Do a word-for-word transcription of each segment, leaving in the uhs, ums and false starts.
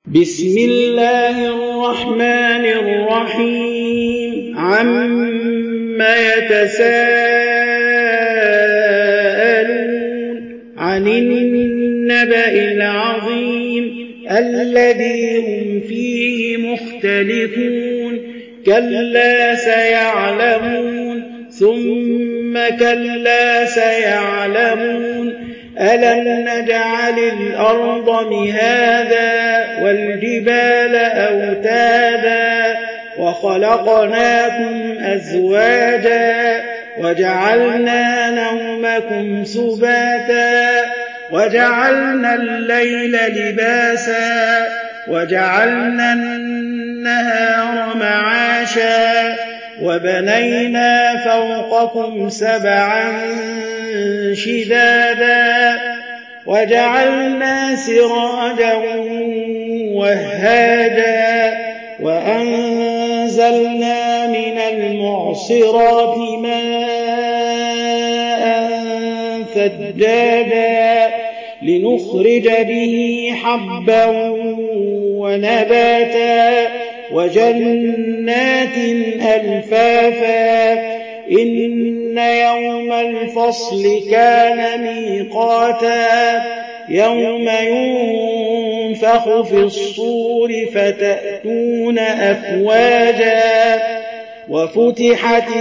بسم الله الرحمن الرحيم عم يتساءلون عن النبأ العظيم الذي هم فيه مختلفون كلا سيعلمون ثم كلا سيعلمون ألم نجعل الأرض مهادا والجبال أوتادا وخلقناكم أزواجا وجعلنا نومكم سباتا وجعلنا الليل لباسا وجعلنا النهار معاشا وبنينا فوقكم سبعا شدادا وجعلنا سراجا وهاجا وأنزلنا من المعصرات ماء ثجاجا لنخرج به حبا ونباتا وجنات ألفافا إن يوم الفصل كان ميقاتا يوم ينفخ في الصور فتأتون أفواجا وفتحت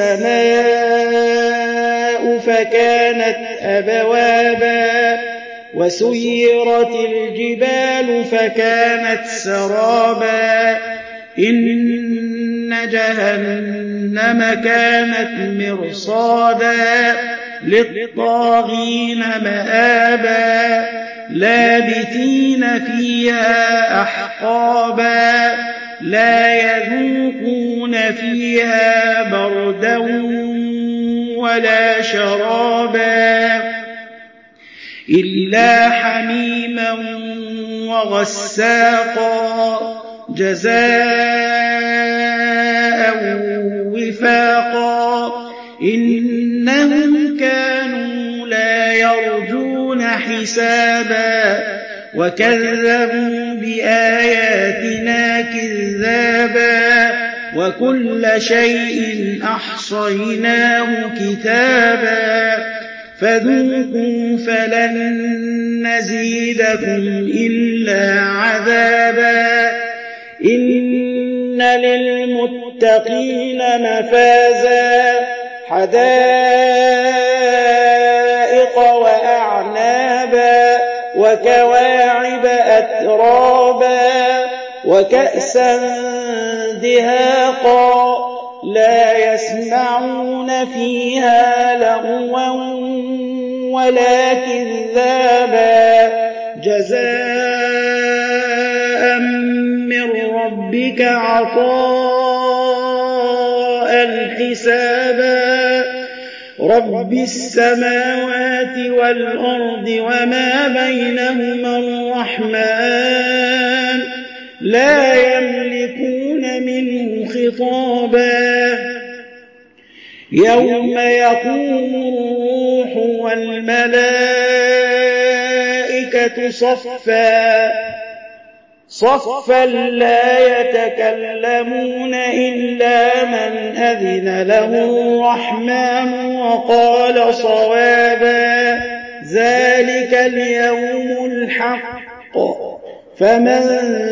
السماء فكانت أبوابا وسيرت الجبال فكانت سرابا إن جهنم كانت مرصادا للطاغين مآبا لابثين فيها أحقابا لا يذوقون فيها بردا ولا شرابا إلا حميما وغساقا جزاء وفاقا إنهم كانوا لا يرجون حسابا وكذبوا بآياتنا كذابا وكل شيء أحصيناه كتابا فذوقوا فلن نزيدكم إلا عذابا إن للمتقين مفازا حدائق وأعنابا وكواعب أترابا وكأسا دهاقا لا يسمعون فيها لغوا ولا كذابا جزاء من ربك عطاء حسابا رب السماوات والأرض وما بينهما الرحمن لا يملكون منه خطابا يوم يقوم الروح والملائكة صفا صفا لا يتكلمون إلا من أذن له الرحمن وقال صوابا ذلك اليوم الحق فمن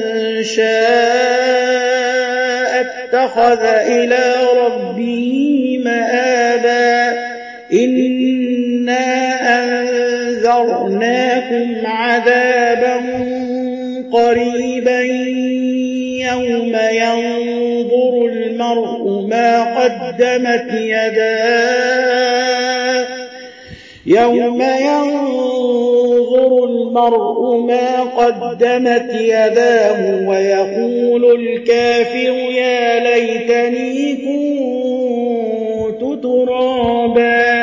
شاء اتخذ إلى ربه مآبا إنا أنذرناكم عذابا قريبا يوم ينظر المرء ما قدمت يداه يوم ينظر المرء ما قدمت يداه ويقول الكافر يا ليتني كنت ترابا